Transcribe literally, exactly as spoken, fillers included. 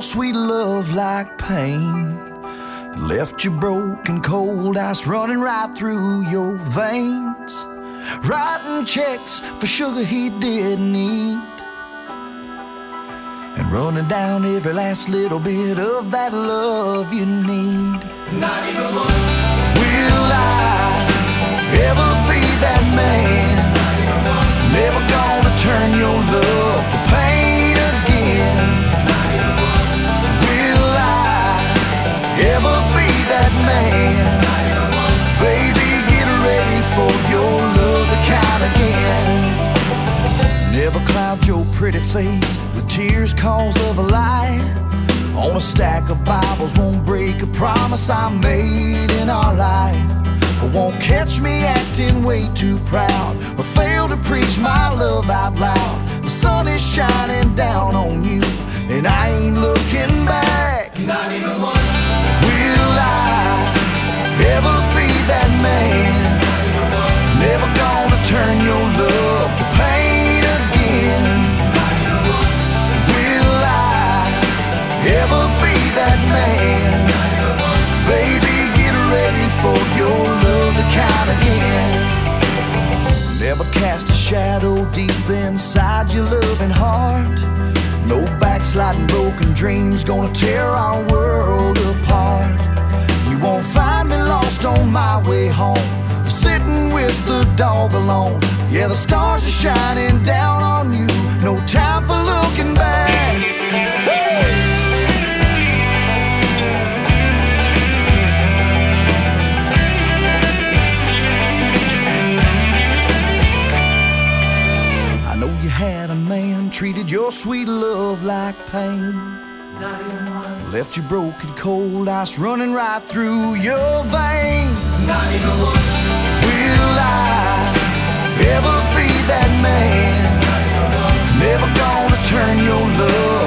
sweet love like pain. Left you broken, cold ice running right through your veins. Writing checks for sugar he didn't eat, and running down every last little bit of that love you need. Not even once. Will I ever be that man? Never gonna turn your love to pain again. Will I ever be that man? Baby, get ready for your love to count again. Never cloud your pretty face with tears cause of a lie. On a stack of Bibles won't break a promise I made in our life. Or won't catch me acting way too proud, or fail to preach my love out loud. The sun is shining down on you, and I ain't looking back. Not even once. Will I ever be that man? Never gonna turn your love to pain again. Will I ever be that man? Baby, get ready for your love to count again. Never cast a shadow deep inside your loving heart. No backsliding broken dreams gonna tear our world apart. You won't find me lost on my way home, sitting with the dog alone. Yeah, the stars are shining down on you. No time for looking back. Hey! I know you had a man, treated your sweet love like pain. Not even once. Left you broken, cold ice running right through your veins. Not even once. Will I ever be that man? Never gonna turn your love